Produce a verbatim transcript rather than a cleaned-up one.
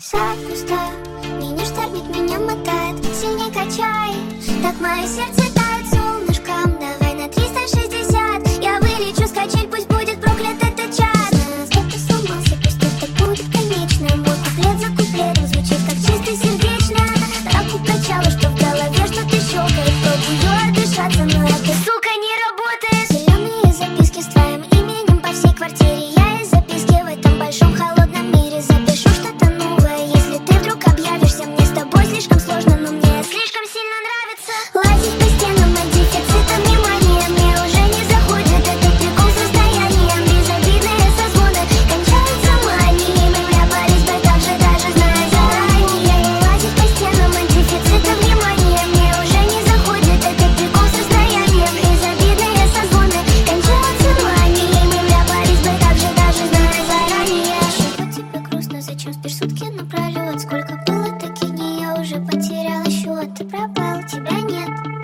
Сад пустой, меня штормит, меня мотает, сильней качаешь. Так мое сердце тает солнышком. Давай на триста шестьдесят, я вылечу с качель, пусть будет проклят этот час. Знаю, что ты сломался, пусть это будет конечно. Мой куплет за куплетом звучит так чисто сердечно. Так укачало, что в голове что-то щелкает. Пробую отдышаться, но это, сука, не работает. Зеленые записки с твоим именем по всей квартире. Я из записки в этом большом холодном мире запишу что-то новое. Если ты вдруг объявишься, мне с тобой слишком сложно, но мне слишком сильно нравится лазить по стенам от дефицита внимания. Мне уже не заходит этот прикол с расстоянием. Безобидные созвоны кончаются манией. Мы вляпались бы так же, даже зная заранее. Лазить по стенам от дефицита внимания. Мне уже не заходит этот прикол с расстоянием. Безобидные созвоны кончаются манией. Мы вляпались бы так же, даже зная заранее. Чего тебе грустно, зачем спишь сутки напролет? Сколько было таких дней, я уже потеряла счет. Ты пропал, тебя нет.